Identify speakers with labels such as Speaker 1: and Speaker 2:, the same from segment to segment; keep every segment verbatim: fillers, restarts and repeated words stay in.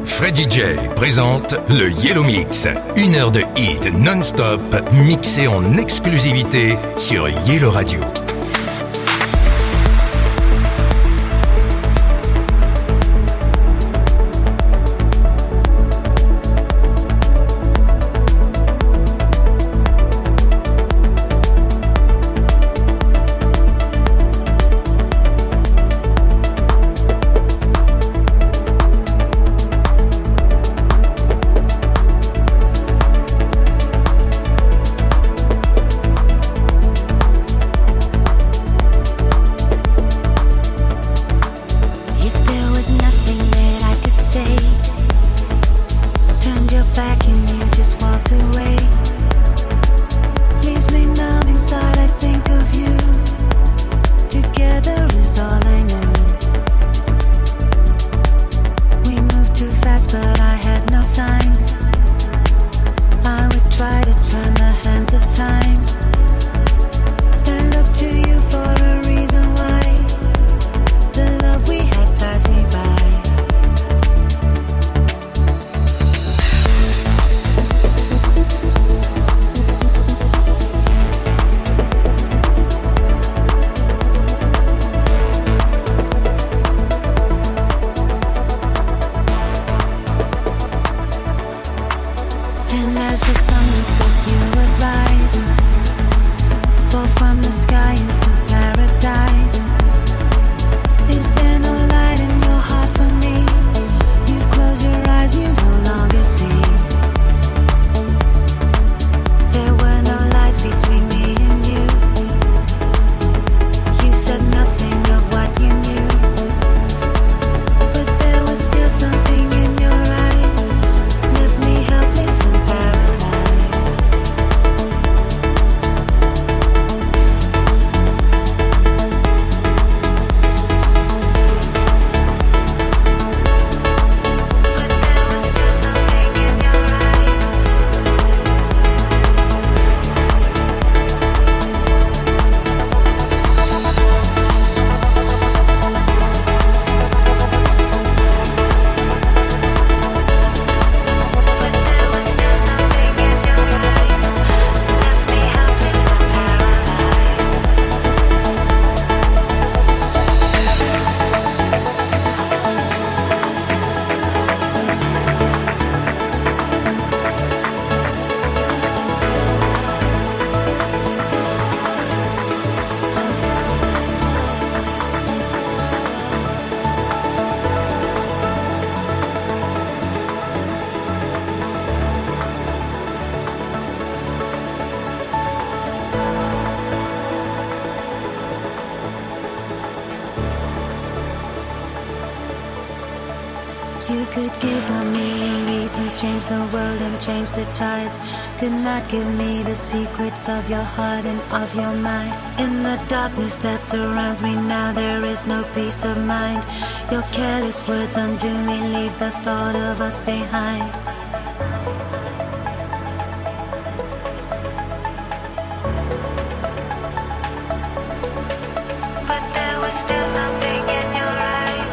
Speaker 1: Freddy J présente le Yellow Mix. Une heure de hit non-stop mixé en exclusivité sur Yellow Radio.
Speaker 2: Change the tides, could not give me the secrets of your heart and of your mind. In the darkness that surrounds me now, there is no peace of mind. Your careless words undo me, leave the thought of us behind. But there was still something in your eyes.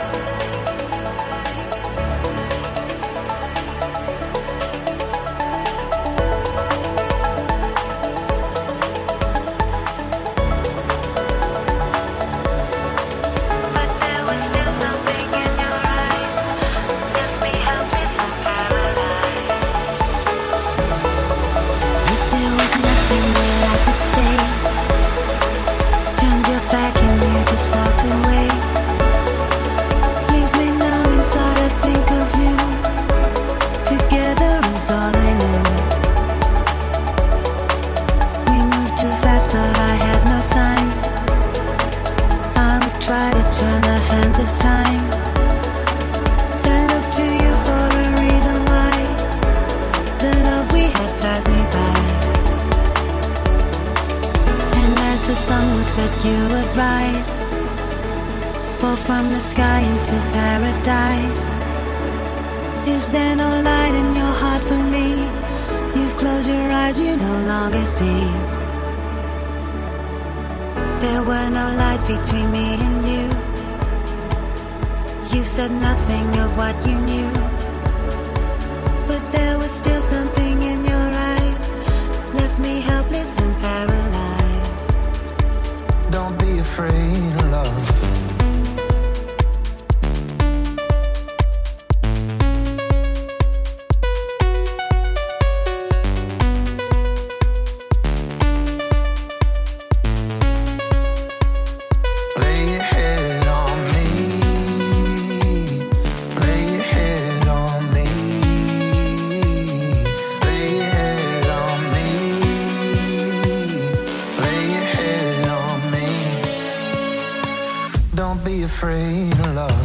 Speaker 2: From the sky into paradise. Is there no light in your heart for me? You've closed your eyes, you no longer see. There were no lies between me and you. You said nothing of what you knew. but there was still something in your eyes, left me helpless and paralyzed.
Speaker 3: Don't be afraid of love. Afraid of love.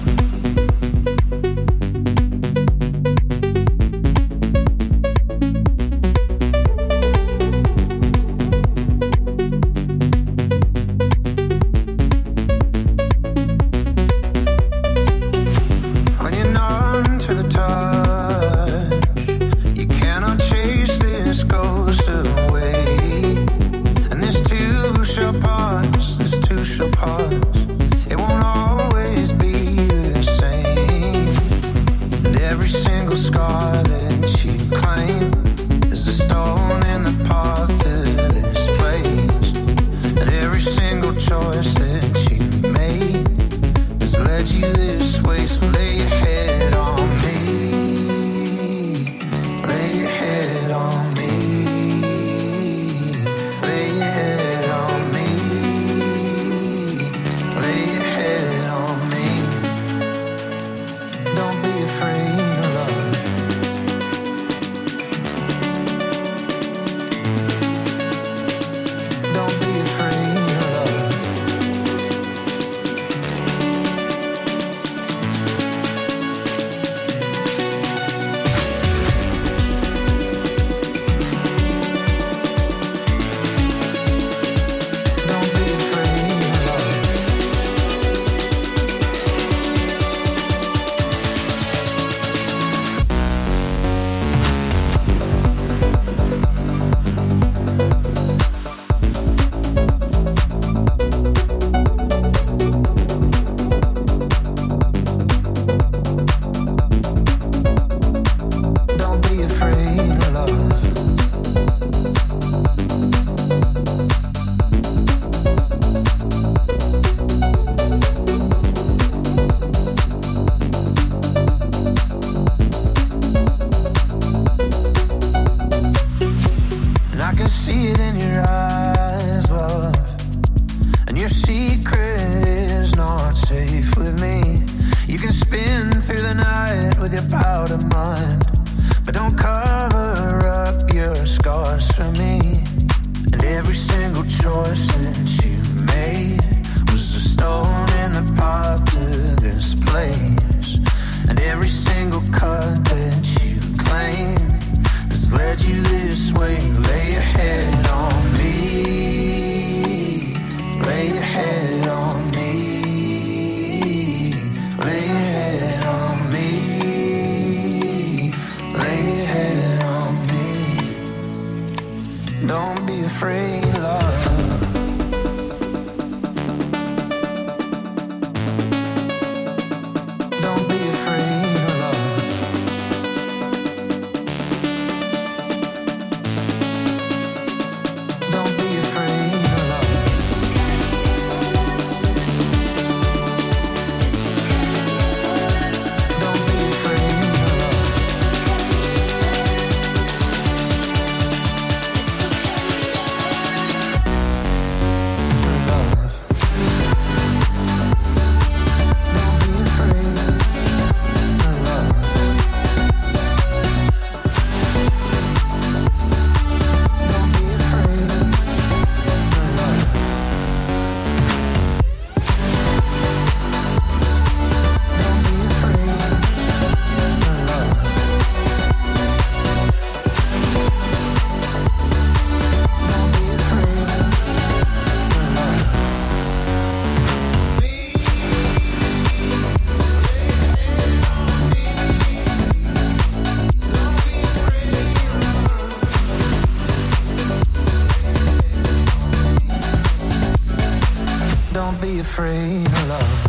Speaker 3: be afraid of love.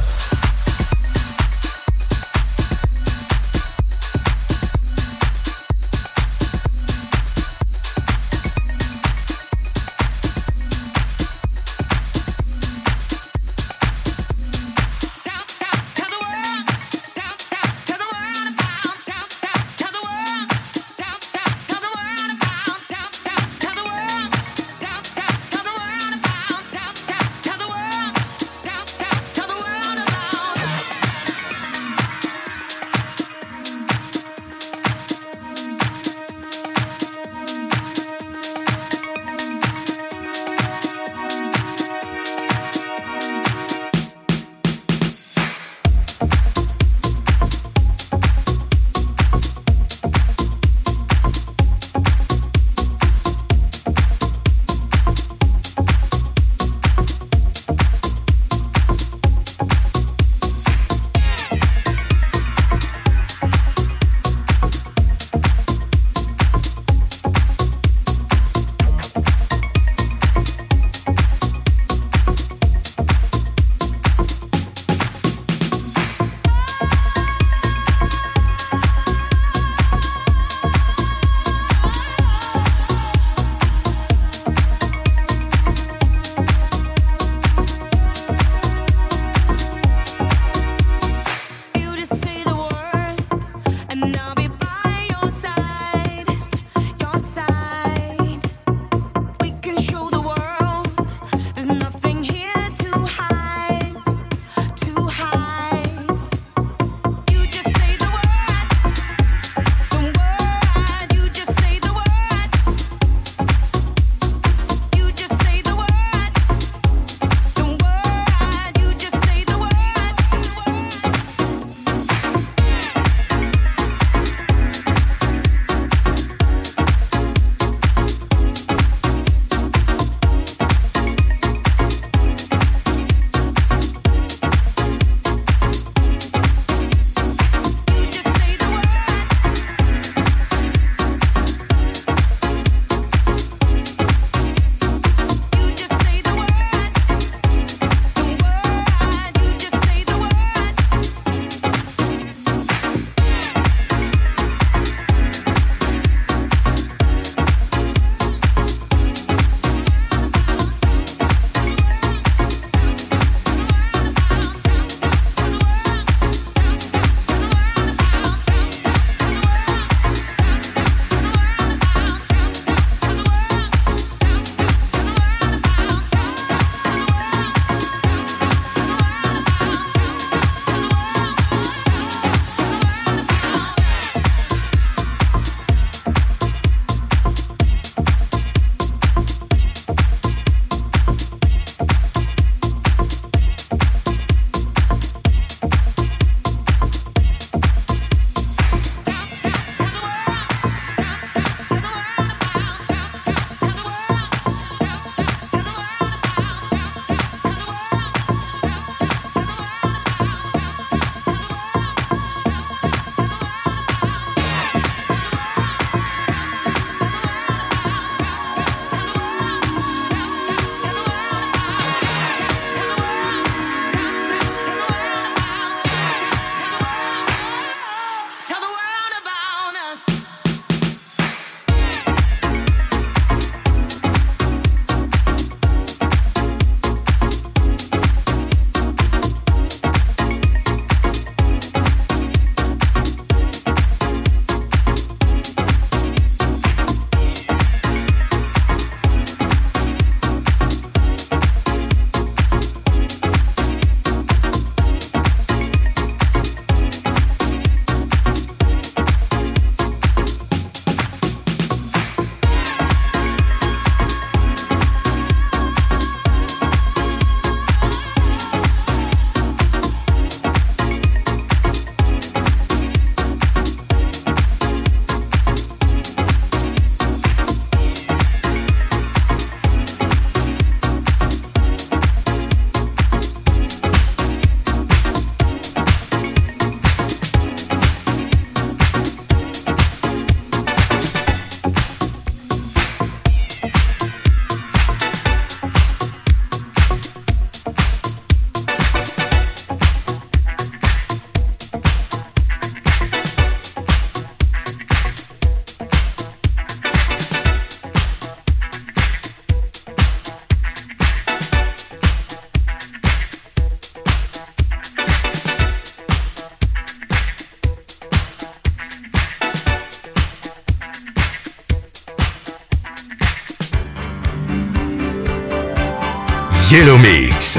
Speaker 1: Yellow Mix.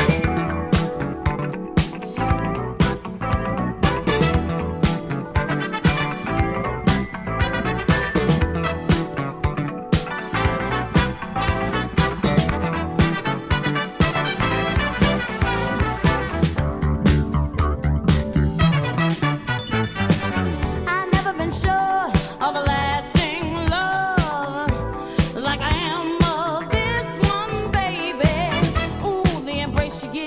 Speaker 4: Like I am of this one, baby. Ooh, the embrace you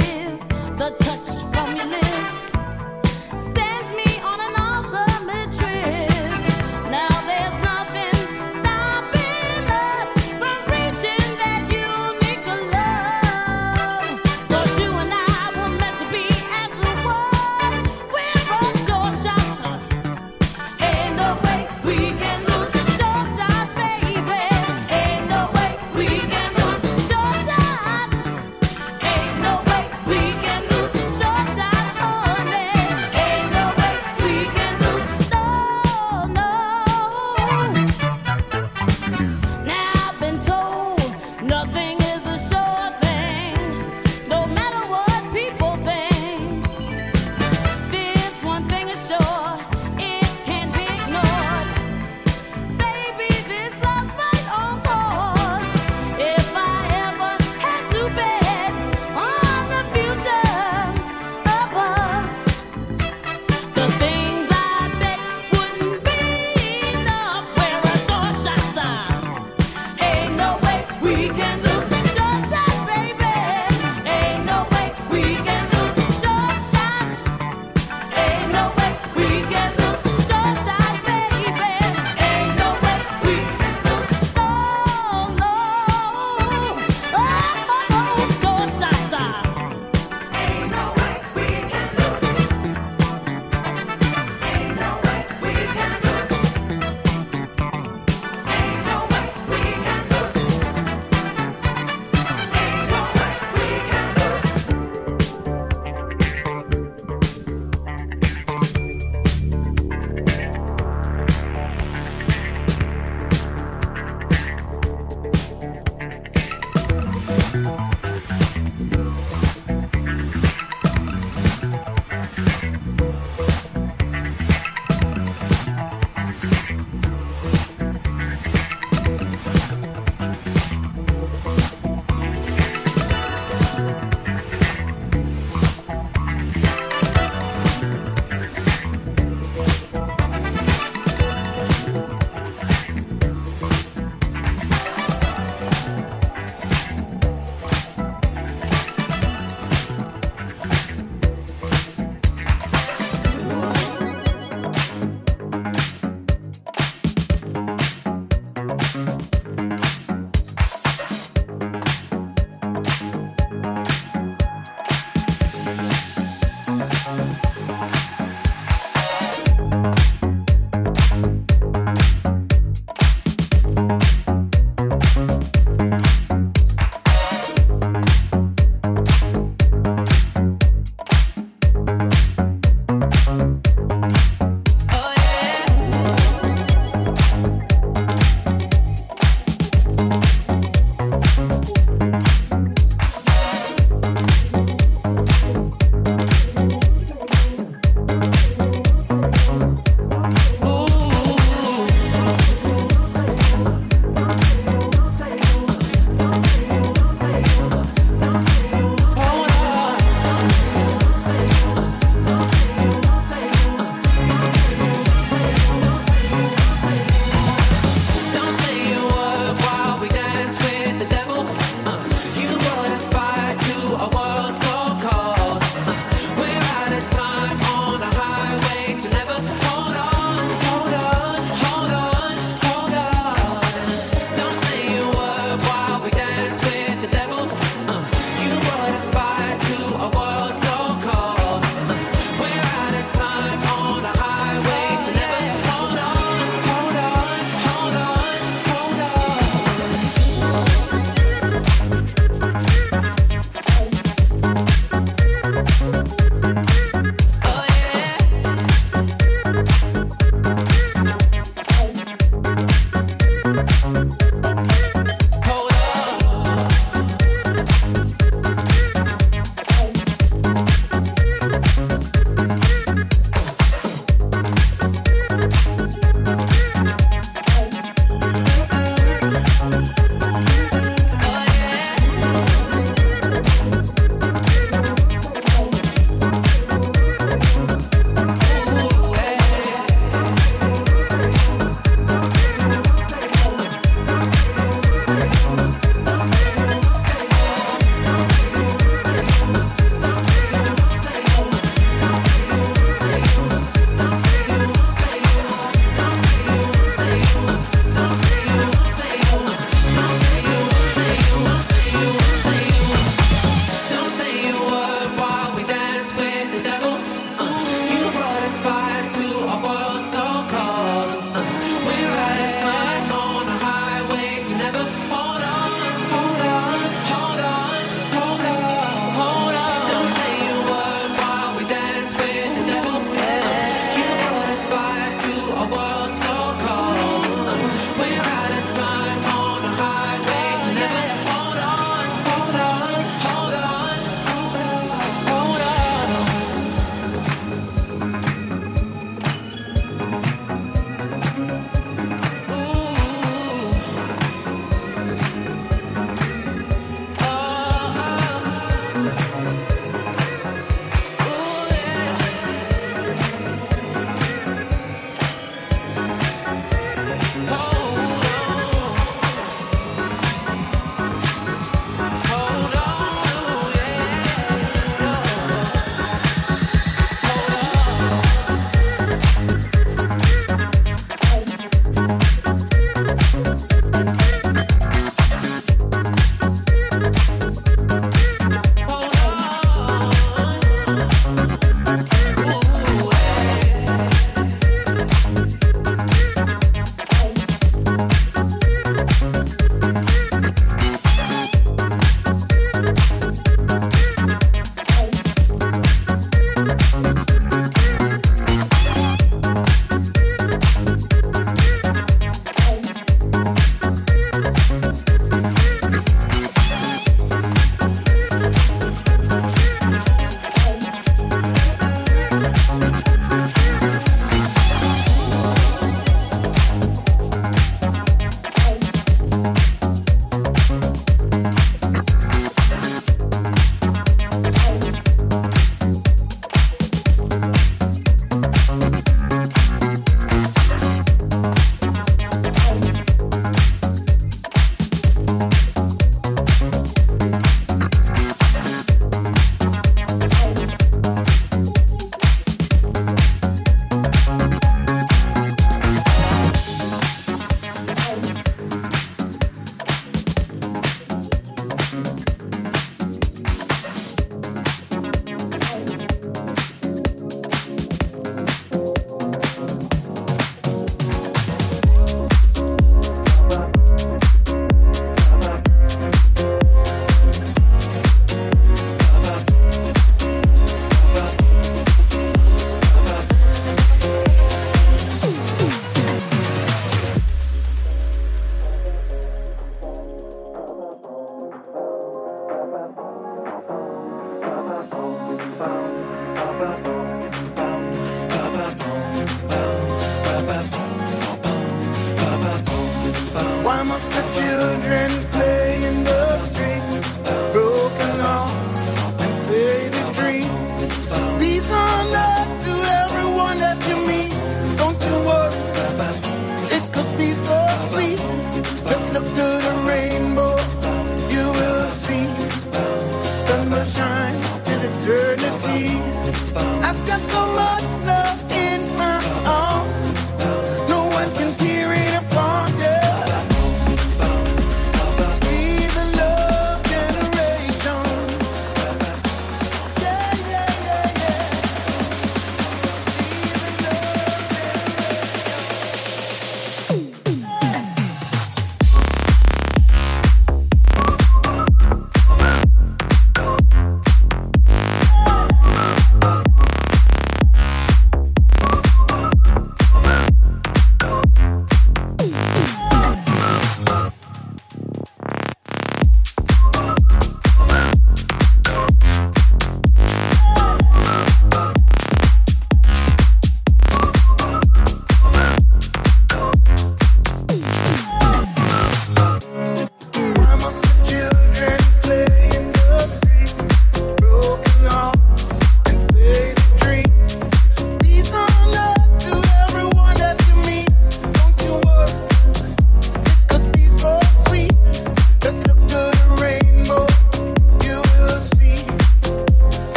Speaker 4: children play in the streets, broken hearts and faded dreams. Peace on earth to everyone that you meet. Don't you worry, it could be so sweet. Just look to the rainbow, you will see. The sun will shine till eternity. I've got so much love in my arms, no one can tear it apart, yeah.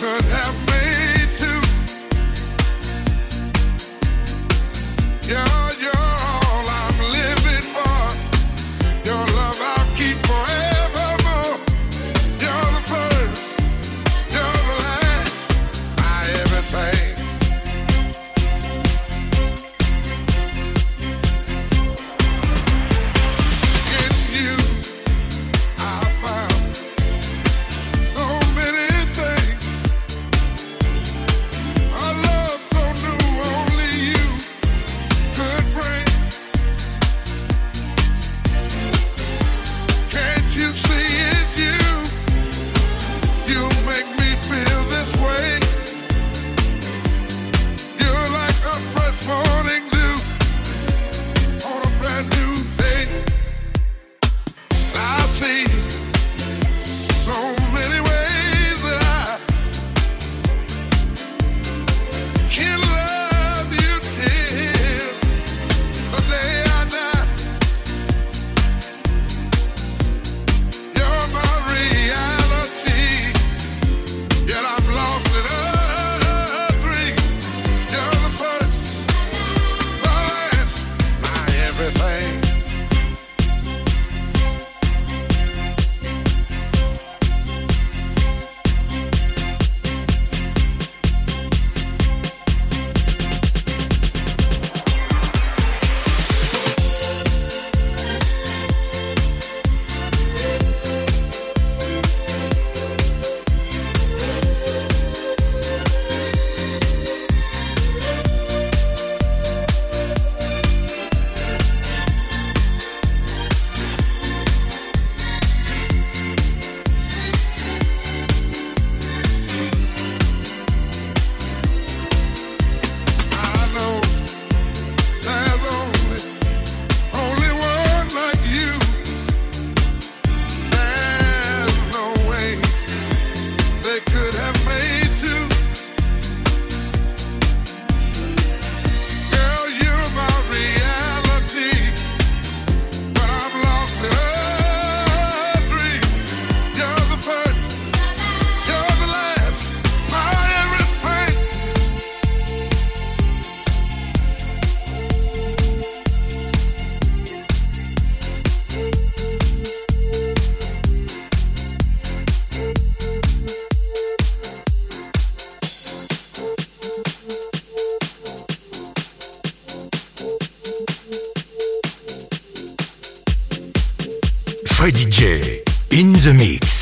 Speaker 5: could have made two. You're, you're all I'm living for. Your love I'll keep forevermore. You're the first, you're the last, my everything. In you, I found so many things. A love so new, only you could bring. Can't you see it's you? You make me feel this way. You're like a fresh morning dew on a brand new day. I see so many ways that I can love you till the day I die. You're my reality, yet I'm lost in a dream. You're the first, the last, my everything. I know there's only, only one like you. There's no way they could have made two. Girl, you're my reality, but I'm lost in a dream. You're the first, you're the last, my everything.
Speaker 1: Freddy J in the mix.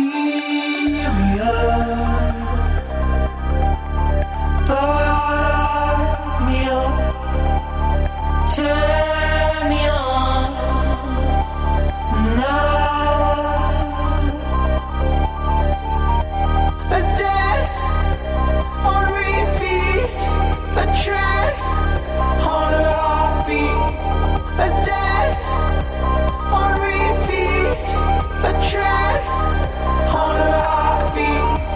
Speaker 6: On repeat, a trance on a heartbeat.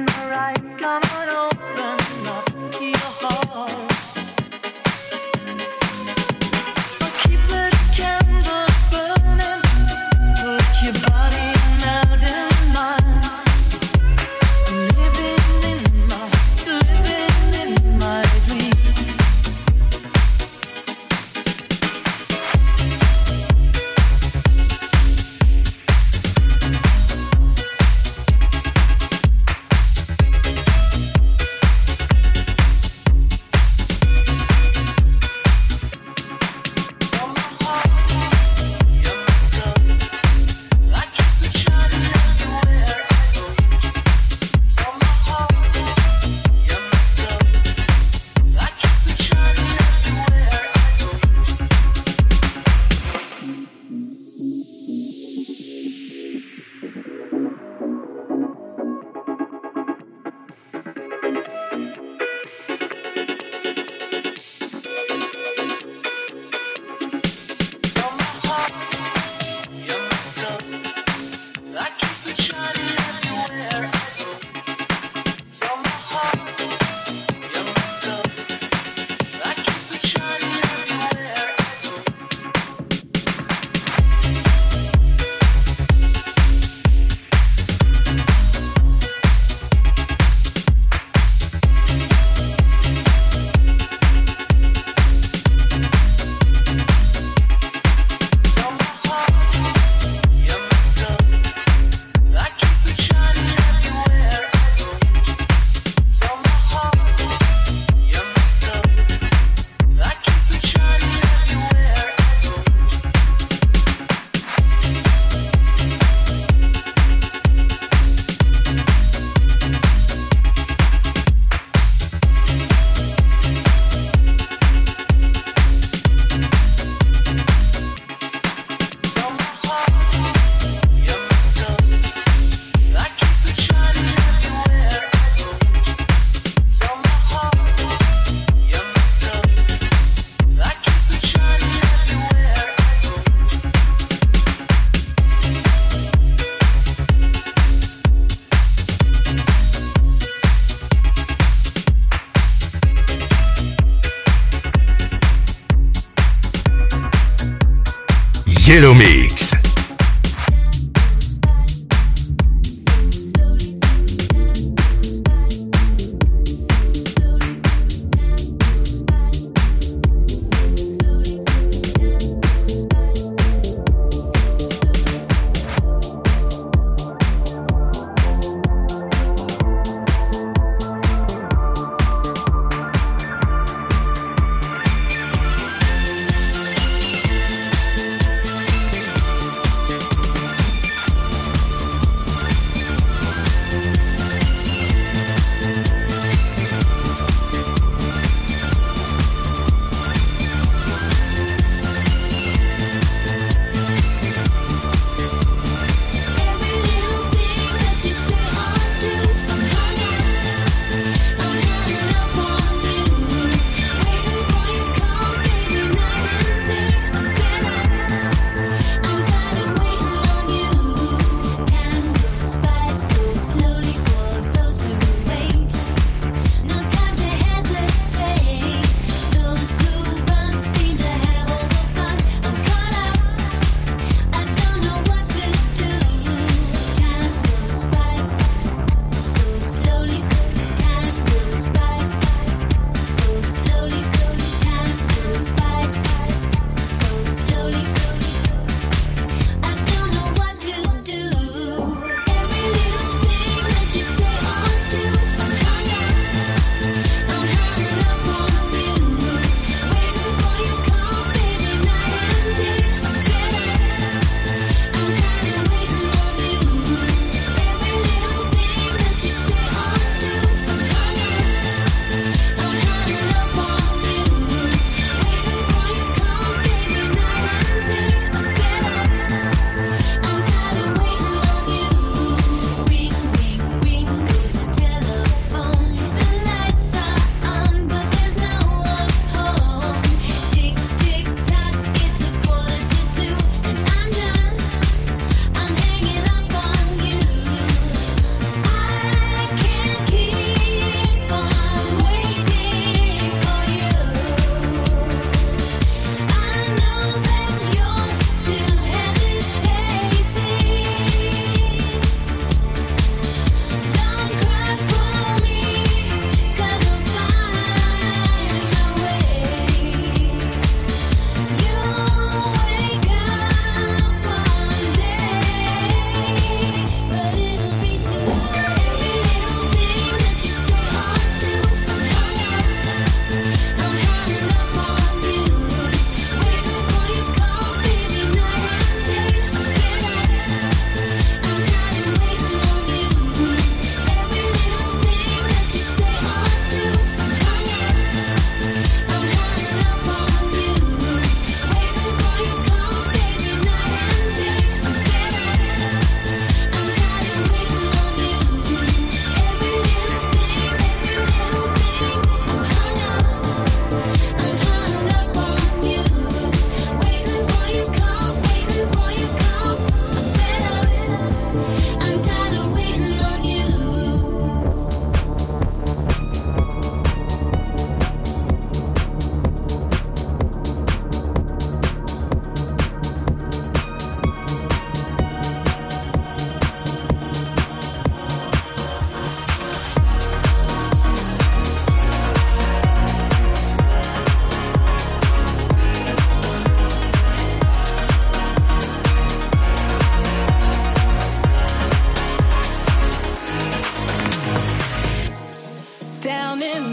Speaker 1: Yellow Mix.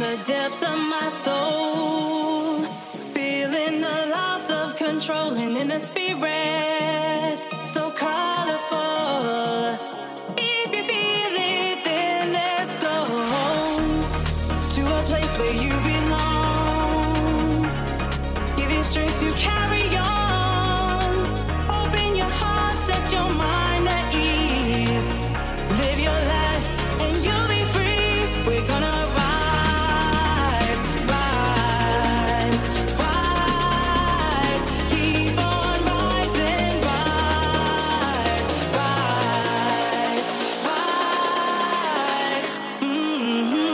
Speaker 6: the depths of my soul, feeling the loss of control and in the spirit so colorful. If you feel it, then let's go home to a place where you belong. Give you strength to carry on. Open your heart, set your mind at ease. Live your life and you'll be free. We're gonna rise, rise, rise. Keep on rising, rise, rise, rise. Mm-hmm.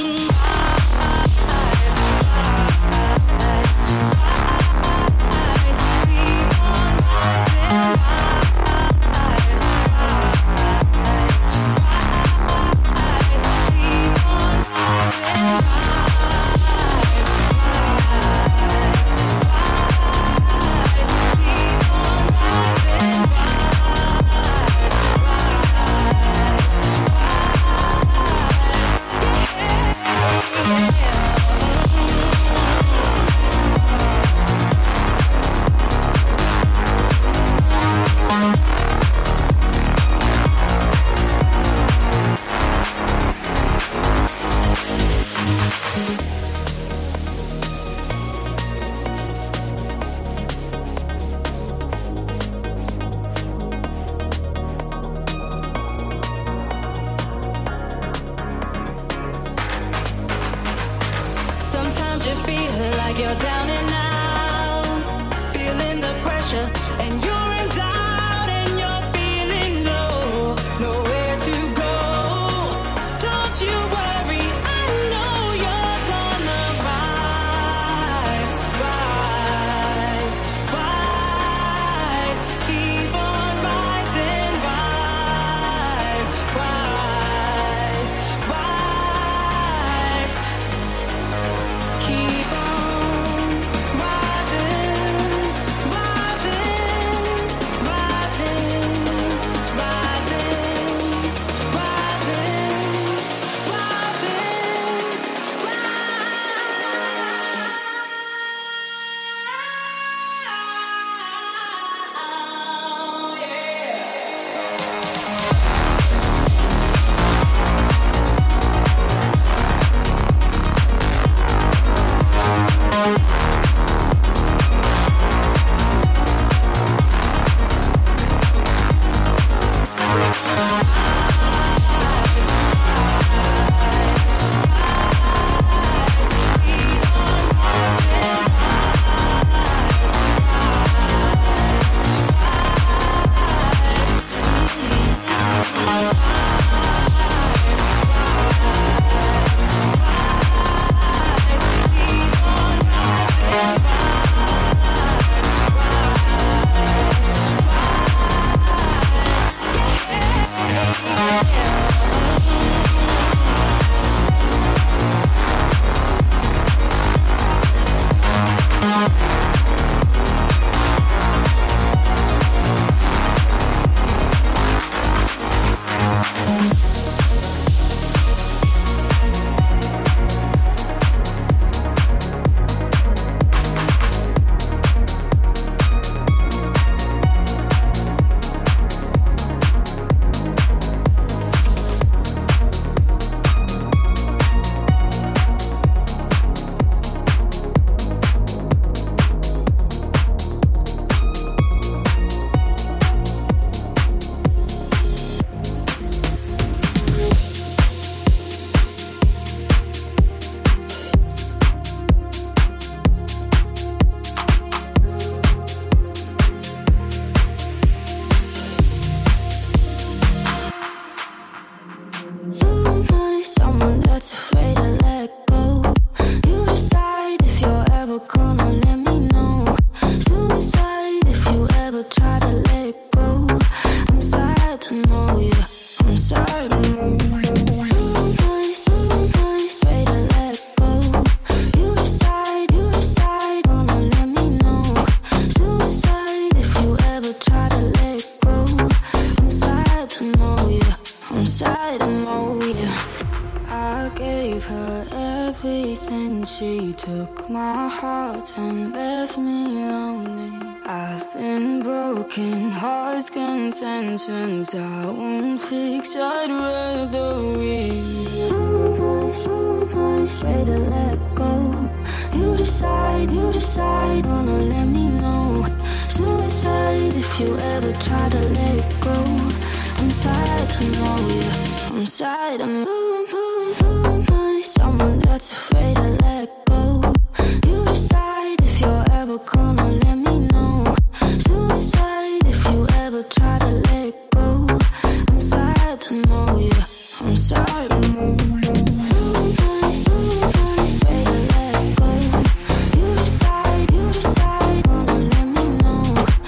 Speaker 6: Sometimes you feel like you're down and out, feeling the pressure, and you're in doubt, and you're feeling low, nowhere to go. Don't you worry, I know you're gonna rise, rise, rise. Keep on rising, rise, rise, rise. Keep on
Speaker 7: I gave her everything. She took my heart and left me lonely. I've been broken, hearts contentions I won't fix, I'd rather leave. So nice, so nice, way to let go. You decide, you decide, wanna let me know. Suicide if you ever try to let go. I'm sad, I know you. I'm sad, I'm ooh, ooh, ooh, my someone that's afraid to let go. You decide if you're ever gonna let me know. Suicide if you ever try to let go. I'm sad, I know you. I'm sad, I know you. Ooh, nice, ooh, nice, way to let go. You decide, you decide, wanna let me know.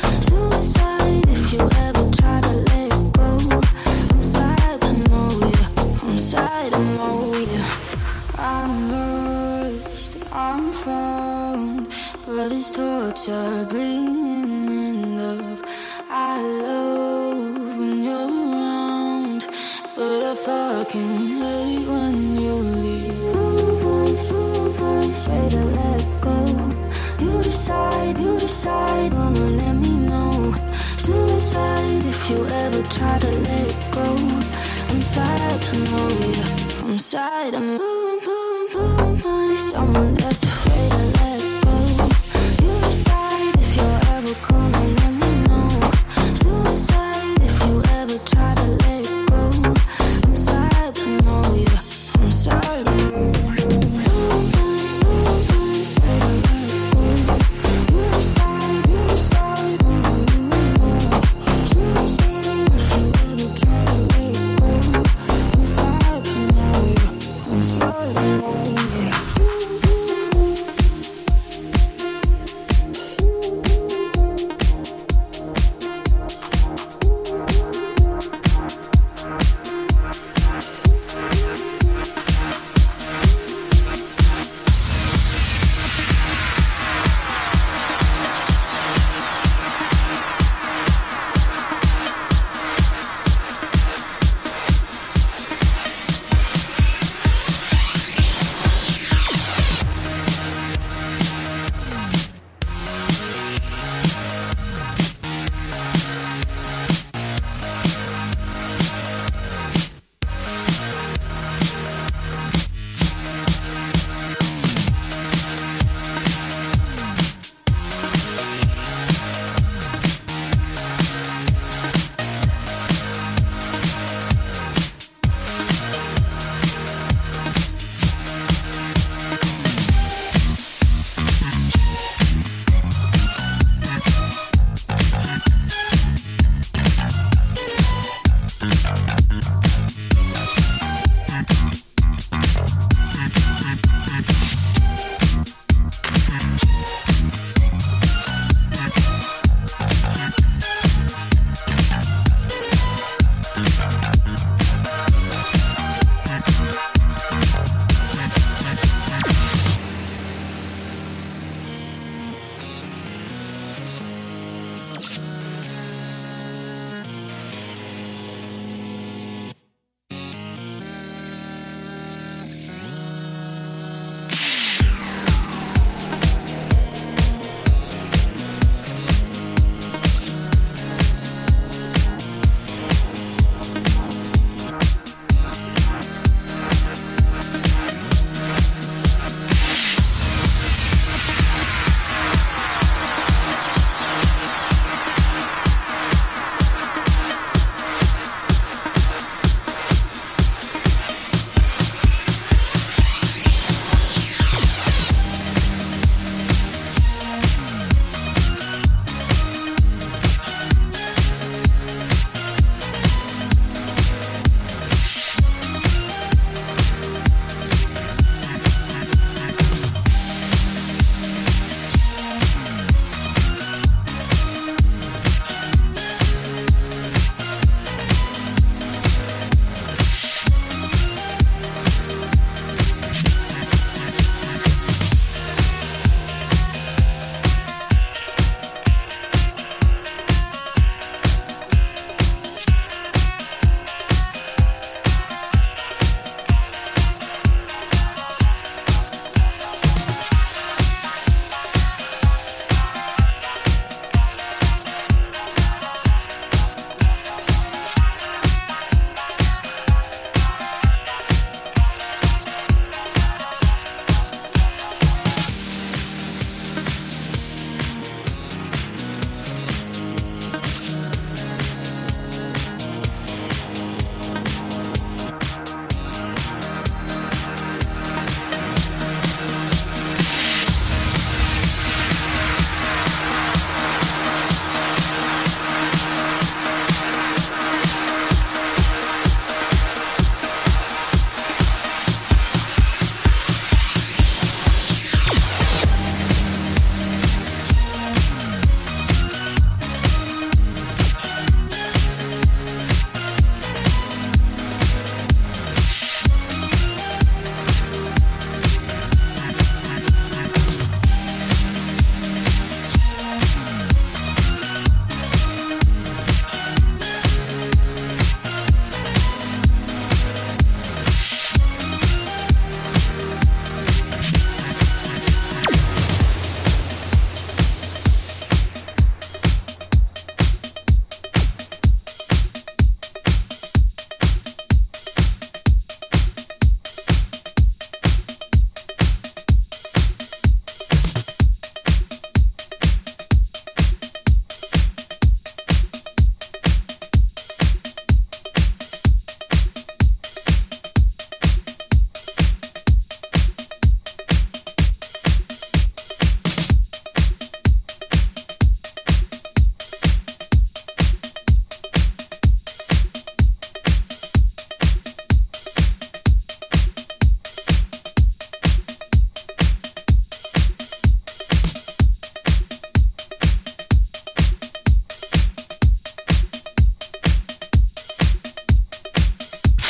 Speaker 7: Suicide if you ever try to let go. I'm sad, I know you. I'm sad, I know you. I'm lost, I'm found, but it's torture being in love. I love when you're around, but I fucking hate when you leave. Ooh, nice, ooh, nice, way to let go. You decide, you decide, wanna let me know. Suicide if you ever try to let go. I'm sad, I know you. I'm sad, I'm ooh, ooh, ooh, my someone that's afraid to let go. You decide if you're ever gonna let me know. Suicide if you ever try to let go. I'm sad, I know you. I'm sad, I know you. Ooh, nice, ooh, nice, way to let go. You decide, you decide, wanna let me know. Suicide if you ever try to let go. I'm sad, I know you. I'm sad, I know you.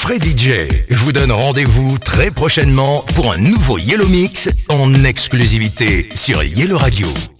Speaker 1: Freddy J vous donne rendez-vous très prochainement pour un nouveau Yellow Mix en exclusivité sur Yellow Radio.